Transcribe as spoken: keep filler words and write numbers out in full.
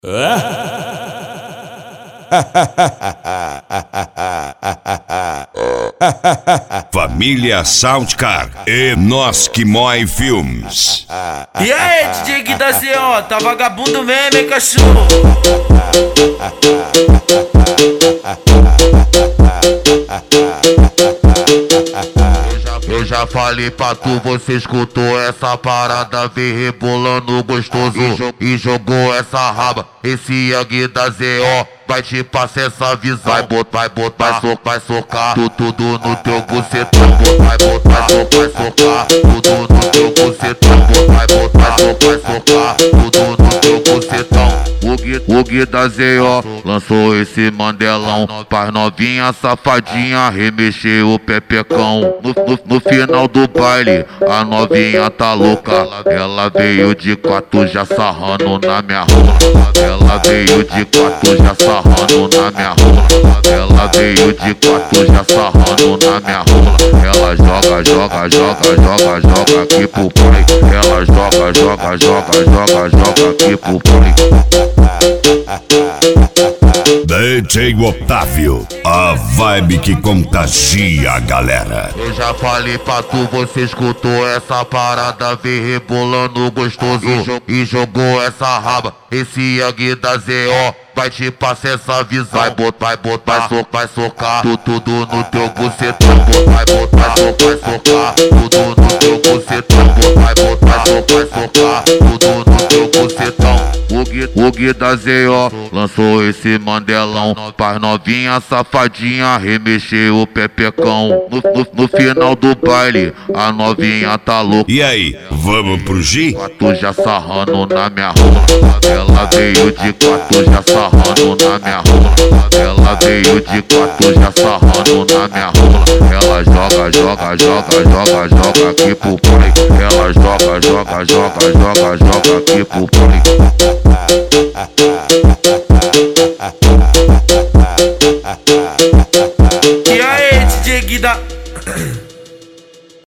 Família Soundcar e Nós Que Mói Filmes. E aí, D J Gui da C O, tá vagabundo mesmo, hein, cachorro? Eu já falei pra tu, você escutou essa parada, vem rebolando gostoso e jogou essa raba. Esse Yang da Z O vai te passar essa visão. Vai botar, vai botar, vai socar, vai socar tu, tudo no teu bucetão. Vai botar, socar, vai socar tudo no teu bucetão. Vai botar, socar, vai socar tudo no teu bucetão. O Gui, o Gui da Z O lançou esse mandelão pras novinha safadinha remexer o pepecão. No, no, no final do baile a novinha tá louca. Ela veio de quatro já sarrando na minha rola. Ela veio de quatro já sarrando na minha rola. Ela veio de quatro já sarrando na minha rola. Ela joga, joga, joga, joga, joga aqui pro pai. Ela joga, joga, joga, joga, joga aqui pro pai. D J Otávio, a vibe que contagia a galera. Eu já falei pra tu, você escutou essa parada, vem rebolando gostoso e jogou essa raba. Esse Yang da Z O vai te passar essa visão. Vai botar, vai botar, vai socar, vai socar tu, tudo no teu bucetão. Vai botar, socar, vai socar tudo no teu bucetão. Vai botar, socar, vai socar tudo no teu bucetão. O Gui, o Gui da Z O lançou esse mandelão pras novinha safadinha remexer o pepecão. No, no, no final do baile a novinha tá louca. E aí, vamos pro G? Quatro já sarrando na minha rola. Ela veio de quatro já sarrando na minha rola. Ela veio de quatro já sarrando na minha rola. Ela joga, joga, joga, joga, joga aqui pro pai. Ela joga, joga, joga, joga, joga aqui pro pai. E aí, D J Gui da...